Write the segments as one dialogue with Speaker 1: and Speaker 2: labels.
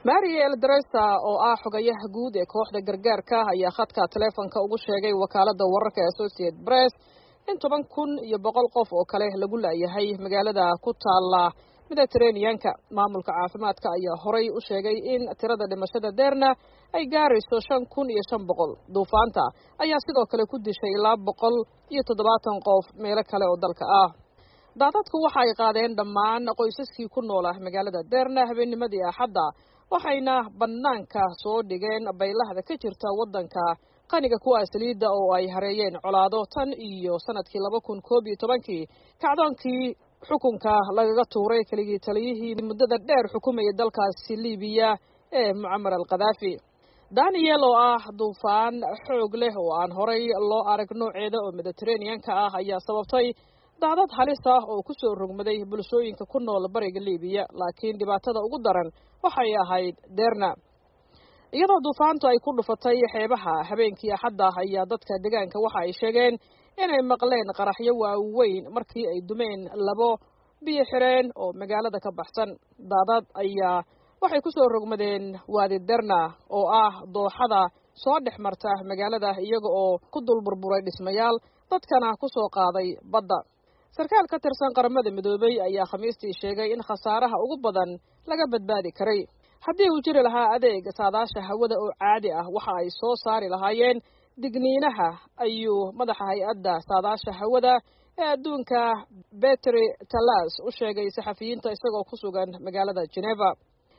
Speaker 1: Mariel Dresa oo ah xogayaha guud ee kooxda gargaarka ayaa khadka taleefanka ugu sheegay wakaalada wararka Associated Press in 10,100 qof oo kale lagu laayahay magaalada ku taala Mediterranean-ka. Maamulka caafimaadka ayaa horay u sheegay in tirada dhimashada Derna ay gaarayso 5,500. Duufaanta ayaa sidoo kale ku dishay 270 qof meelo kale oo dalka ah. Daadadku waxa ay qaadeen dhammaan qoysaskii ku noolaa magaalada Derna habeennimadii Axadda, waxayna bannaanka soo dhigeen baylahda ka jirta waddanka qaniga ku ah saliidda oo ay hareeyeen colaado tan iyo sanadkii 2011 kacdoonkii xukunka lagaga tuuray keligii taliyihii muddada dheer xukumayay dalkaasi Liibiya ee Muammar al-Qadaafi. Daniel oo ah duufaan xoog leh oo aan horay loo arag nooceeda oo Mediterranean-ka ah ayaa sababtay daadad halis ah oo ku soo rogmaday bulshooyinka ku nool bariga Liibiya, laakiin dhibaatada ugu daran waxay ahayd Derna. Iyadoo duufaantu ay ku dhufatay xeebaha habeenkii Axadda ayaa dadka deegaanka waxa ay sheegeen inay maqleen qaraxyo waaweyn markii ay dumeen 2 biyo xireen oo magaalada ka baxsan. Daadad ayaa waxay ku soo rogmadeen Wadi Derna oo ah dooxada soo dhex marta magaalada iyaga oo ku dul burburay dhismayaal dadkana ku soo qaaday badda. Sarkaal ka tirsan qaramada midoobay ayaa Khamiistii sheegay in khasaaraha ugu badan laga badbaadi karay. Haddii uu jiri lahaa adeeg saadaasha hawada oo caadi ah, waxa ay soo saari lahaayeen digniinaha, ayuu madaxa hay'adda saadaasha hawada ee adduunka Petri Talas u sheegay saxafiyiinta isagoo ku sugan magaalada Geneva.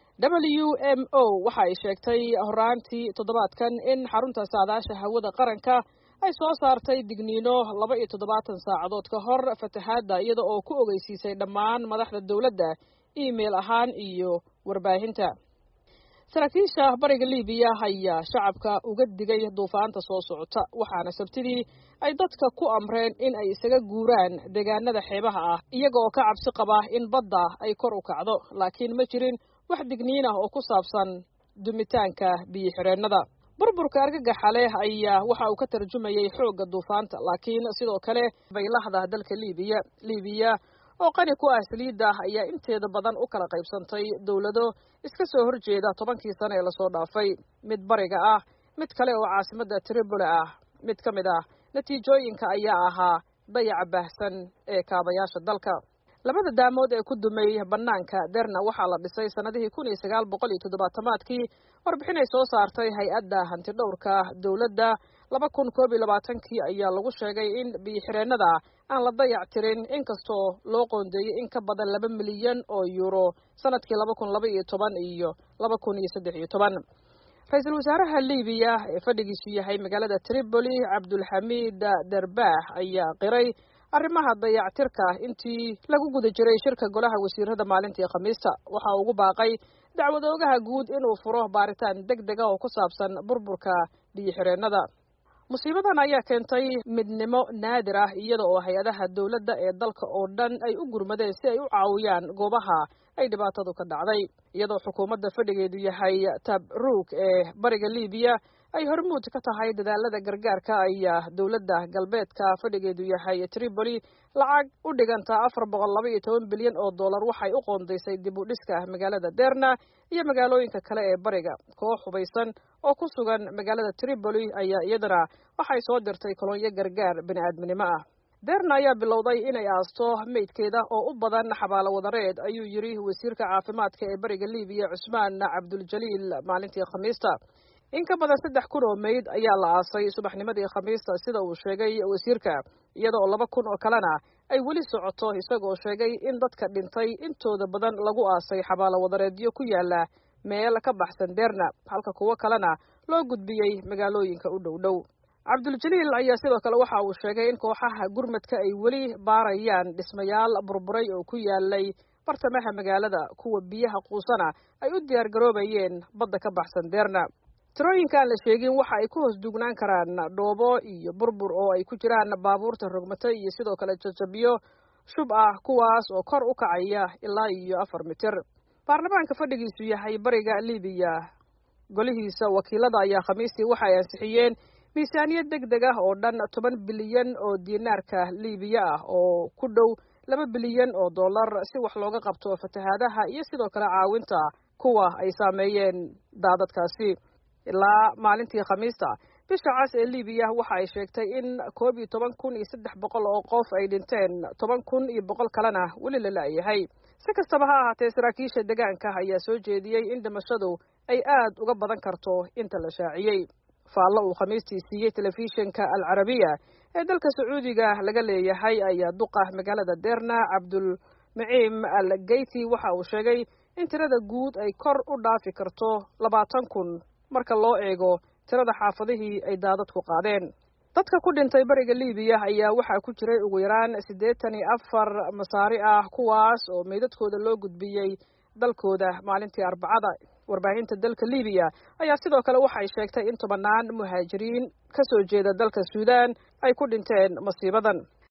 Speaker 1: WMO waxa ay sheegtay horaantii toddobaadkan in xarunta saadaasha hawada qaranka ay soo saartay digniino 72 saacadood ka hor fatahaadda, iyada oo ku ogeysiisay dhammaan madaxda dawladda email ahaan iyo warbaahinta. Saraakiisha bariga Liibiya ayaa shacabka uga digay duufaanta soo socota, waxaana Sabtidii ay dadka ku amreen in ay isaga guuraan deegaanada xeebaha ah iyaga oo ka cabsi qaba in badda ay kor u kacdo, laakiin ma jirin wax digniin ah oo ku saabsan dumitaanka biyo xireennada. Burburka argagaxa leh ayaa waxa uu ka tarjumayay xoogga duufaanta, laakiin sidoo kale baylahda dalka Liibiya oo qani ku ah saliidda ayaa inteeda badan u kala qaybsantay dawlado iska soo horjeeda 10kii sano ee lasoo dhaafay, mid bariga ah, mid kale oo caasimadda Tripoli ah. Mid ka mid ah natiijooyinka ayaa ahaa dayaca baahsan ee kaabayaasha dalka. Labada daamood ee ku dumay bannaanka Derna waxaa la dhisay sanadihii 1970-kii. Warbixin ay soo saartay hay'adda hantidhawrka dawladda 2021 ayaa lagu sheegay in biyo xireennada aan la dayac tirin inkastoo loo qoondeeyay in ka badan 2 milyan oo euro sanadkii 2012 iyo 2013. Ra'iisul wasaaraha Liibiya ee fadhigiisu yahay magaalada Tripoli, Abdulhamid Darbah, ayaa qiray arrimaha dayactirka intii lagu guda jiray shirka golaha wasiirada maalintii Khamiista. Waxa uu ugu baaqay dacwadoogaha guud inuu furo baaritaan degdeg ah oo ku saabsan burburka biyo xireennada. Musiibadan ayaa keentay midnimo naadir ah iyada oo hay'adaha dawladda ee dalka oo dhan ay u gurmadeen si ay u caawiyaan goobaha ay dhibaatadu ka dhacday, iyadoo xukuumadda fadhigeedu yahay Tobruk ee bariga Liibiya ay hormuud ka tahay dadaalada gargaarka. ayaa dawladda galbeedka fadhigeedu yahay Tripoli lacag u dhiganta 412 bilyan oo dollar waxay u qoondeysay dib u dhiska magaalada Derna iyo magaalooyinka kale ee bariga. Koox hubaysan oo ku sugan magaalada Tripoli ayaa iyadana waxay soo dirtay kolonyo gargaar bini'aadminimo ah. Derna ayaa bilowday inay aasto meydkeeda oo u badan xabaalo wadareed, ayuu yiri wasiirka caafimaadka ee bariga Liibiya Cusmaan Abduljaliil maalintii Khamiista. In ka badan 3,000 oo meyd ayaa la aasay subaxnimadii Khamiista sida uu sheegay wasiirka, iyada oo 2,000 oo kalena ay weli socoto, isagoo sheegay in dadka dhintay intooda badan lagu aasay xabaalo wadareedyo ku yaala meel ka baxsan Derna, halka kuwa kalena loo gudbiyay magaalooyinka u dhow. Abduljaliil ayaa sidoo kale waxa uu sheegay in kooxaha gurmadka ay weli baarayaan dhismayaal burburay oo ku yaalay bartamaha magaalada, kuwa biyaha quusana ay u diyaar garoobayeen badda ka baxsan Derna. Tirooyinka aan la sheegin waxa ay ku hoos dugnaan karaan dhoobo iyo burbur oo ay ku jiraan baabuurta rogmatay iyo sidoo kale jajabyo shub ah kuwaas oo kor u kacaya ilaa iyo 4 mitir. Baarlamaanka fadhigiisu yahay bariga Liibiya golihiisa wakiilada ayaa Khamiistii waxay ansixiyeen miisaaniyad degdeg ah oo dhan 10 bilyan oo diinaarka Liibiya ah oo ku dhow 2 bilyan oo dollar si wax looga qabto fatahaadaha iyo sidoo kale caawinta kuwa ay saameeyeen daadadkaasi. ilaa maalintii Khamiista bisha cas ee Liibiya waxa ay sheegtay in 11,300 oo qof ay dhinteen, 10,100 kalena weli la la'yahay. si kastaba ha ahaatee, saraakiisha deegaanka ayaa soo jeediyey in dhimashadu ay aad uga badan karto inta la shaaciyey. faallo uu Khamiistii siiyey telefishinka Al Carabiya ee dalka Sacuudiga laga leeyahay ayaa duqa magaalada Derna Cabdulmaciim Al Gayti waxa uu sheegay in tirada guud ay kor u dhaafi karto 20,000 marka loo eego tirada xaafadihii ay daadadku qaadeen. dadka ku dhintay bariga Liibiya ayaa waxaa ku jiray ugu yaraan 84 masaari ah, kuwaas oo meydadkooda loo gudbiyey dalkooda maalintii Arbacada. warbaahinta dalka Liibiya ayaa sidoo kale waxa ay sheegtay in 10 muhaajiriin ka soo jeeda dalka Suudaan ay ku dhinteen masiibadan.